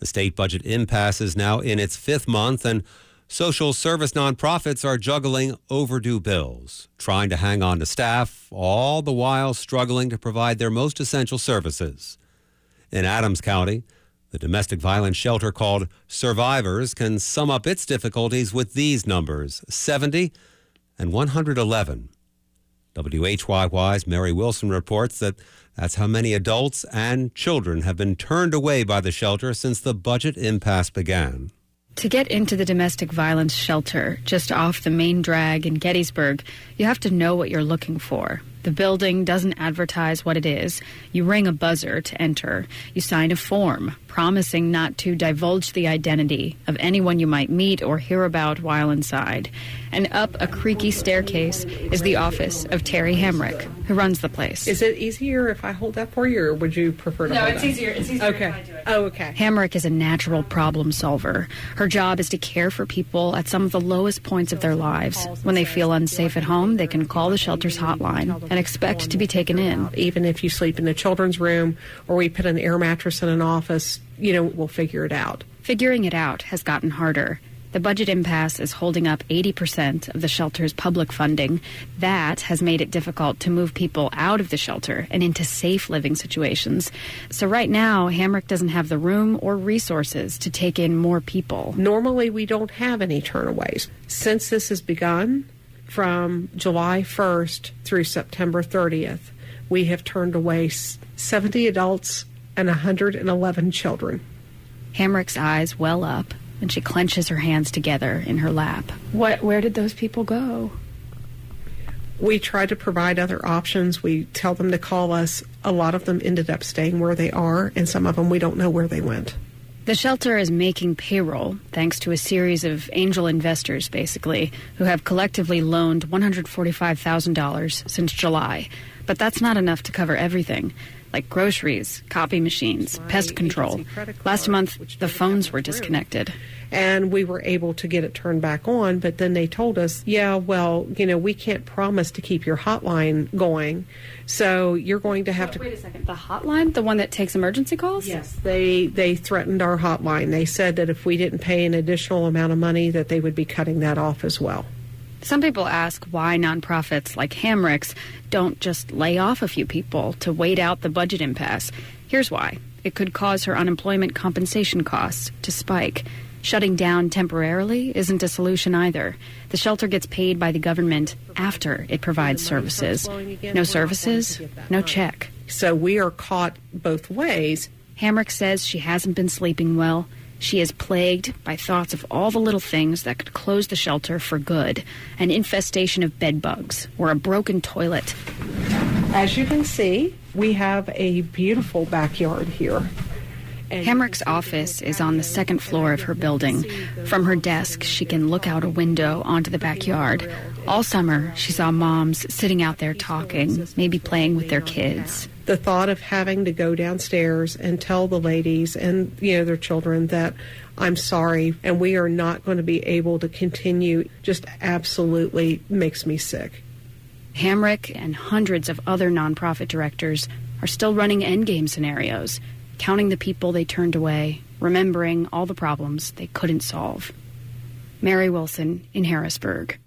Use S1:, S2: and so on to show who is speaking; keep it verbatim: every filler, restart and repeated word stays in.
S1: The state budget impasse is now in its fifth month, and social service nonprofits are juggling overdue bills, trying to hang on to staff, all the while struggling to provide their most essential services. In Adams County, the domestic violence shelter called Survivors can sum up its difficulties with these numbers, seventy and one hundred eleven. W H Y Y's Mary Wilson reports that that's how many adults and children have been turned away by the shelter since the budget impasse began.
S2: To get into the domestic violence shelter just off the main drag in Gettysburg, you have to know what you're looking for. The building doesn't advertise what it is. You ring a buzzer to enter. You sign a form promising not to divulge the identity of anyone you might meet or hear about while inside. And up a creaky staircase is the office of Terry Hamrick, who runs the place.
S3: Is it easier if I hold that for you, or would you prefer to
S4: no,
S3: hold that?
S4: No, it's easier. It's easier
S3: okay.
S4: if I do it.
S3: Oh, okay.
S2: Hamrick is a natural problem solver. Her job is to care for people at some of the lowest points of their lives. When they feel unsafe at home, they can call the shelter's hotline and expect to be taken in.
S3: Even if you sleep in a children's room or we put an air mattress in an office, you know, we'll figure it out.
S2: Figuring it out has gotten harder. The budget impasse is holding up eighty percent of the shelter's public funding. That has made it difficult to move people out of the shelter and into safe living situations. So right now, Hamrick doesn't have the room or resources to take in more people.
S3: Normally, we don't have any turnaways. Since this has begun, from July first through September thirtieth, we have turned away seventy adults and one hundred eleven children.
S2: Hamrick's eyes well up, and she clenches her hands together in her lap. What? Where did those people go?
S3: We try to provide other options. We tell them to call us. A lot of them ended up staying where they are, and some of them we don't know where they went.
S2: The shelter is making payroll thanks to a series of angel investors, basically, who have collectively loaned one hundred forty-five thousand dollars since July. But that's not enough to cover everything, like groceries, copy machines, pest control. Last month, the phones were disconnected.
S3: And we were able to get it turned back on, but then they told us, yeah, well, you know, we can't promise to keep your hotline going, so you're going to have
S2: wait,
S3: to...
S2: Wait a second, the hotline? The one that takes emergency calls?
S3: Yes, they, they threatened our hotline. They said that if we didn't pay an additional amount of money, that they would be cutting that off as well.
S2: Some people ask why nonprofits like Hamrick's don't just lay off a few people to wait out the budget impasse. Here's why. It could cause her unemployment compensation costs to spike. Shutting down temporarily isn't a solution either. The shelter gets paid by the government after it provides services. No services, no check.
S3: So we are caught both ways.
S2: Hamrick says she hasn't been sleeping well. She is plagued by thoughts of all the little things that could close the shelter for good. An infestation of bed bugs or a broken toilet.
S3: As you can see, we have a beautiful backyard here.
S2: Hamrick's office is on the second floor of her building. From her desk, she can look out a window onto the backyard. All summer, she saw moms sitting out there talking, maybe playing with their kids.
S3: The thought of having to go downstairs and tell the ladies and, you know, their children that I'm sorry and we are not going to be able to continue just absolutely makes me sick.
S2: Hamrick and hundreds of other nonprofit directors are still running endgame scenarios, counting the people they turned away, remembering all the problems they couldn't solve. Mary Wilson in Harrisburg.